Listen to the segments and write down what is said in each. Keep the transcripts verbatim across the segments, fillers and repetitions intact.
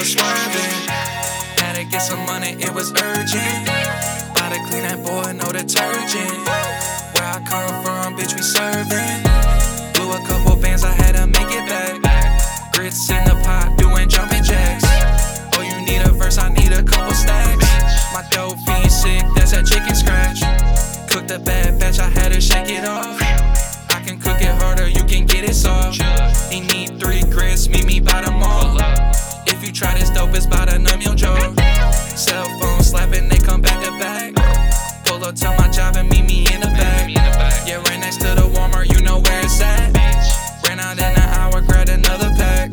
was swerving. Had to get some money, it was urgent. Gotta clean that boy, no detergent. Where I come from, bitch, we serving. Blew a couple bands, I had to make it back. Grits in the pot, doing jumping jacks. Oh, you need a verse, I need a couple stacks. My dope fiend sick, that's that chicken scratch. Cooked a bad batch, I had to shake it off. I can cook it harder, you can get it soft. He need three grits, meet me by the mall. If you try this dope, it's by the numb your jaw. Cell phone slapping, they come back to back. Pull up to my job and meet me in the back. Yeah, right next to the Walmart, you know where it's at. Ran out in an hour, grabbed another pack.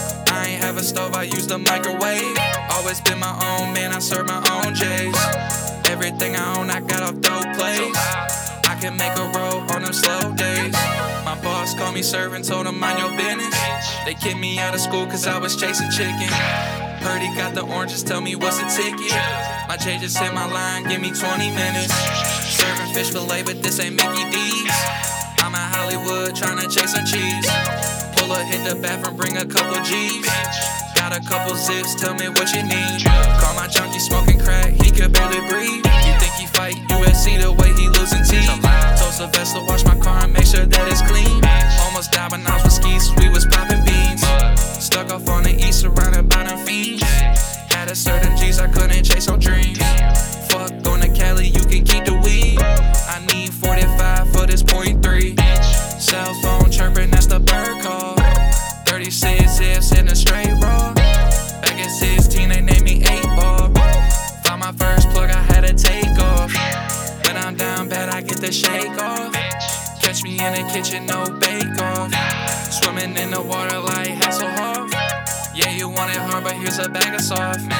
I ain't have a stove, I used a microwave. Always been my own man, I serve my own J's. Everything I own, I got off dope plays. I can make a roll on them slow days. My boss called me servant, told him mind your business. They kicked me out of school cause I was chasing chicken. Heard he got the oranges, tell me what's the ticket. My J just hit my line, give me twenty minutes. Serving fish fillet, but this ain't Mickey D's. I'm at Hollywood tryna chase some cheese. Pull up, hit the bathroom, bring a couple G's. Got a couple zips, tell me what you need. Call my junkie smoking crack, he could barely breathe. You think he fight U F C the way he losing teeth? Told Sylvester wash my car and make sure that it's clean. Almost died when I was with skis, we was popping beans. Stuck off on the east, surrounded by them fiends. Had a certain G's, I couldn't chase no dreams. Fuck on the Cali, you can keep the weed. I need forty-five for this point three. Cell phone chirping, that's the bird call. thirty-six zips in a straight raw. Back at sixteen, they named me eight ball. Found my first plug, I had to take off. When I'm down bad, I get the shake off. Catch me in the kitchen, no bake off. Swimming in the water like Hasselhoff. Yeah, you want it hard, but here's a bag of soft.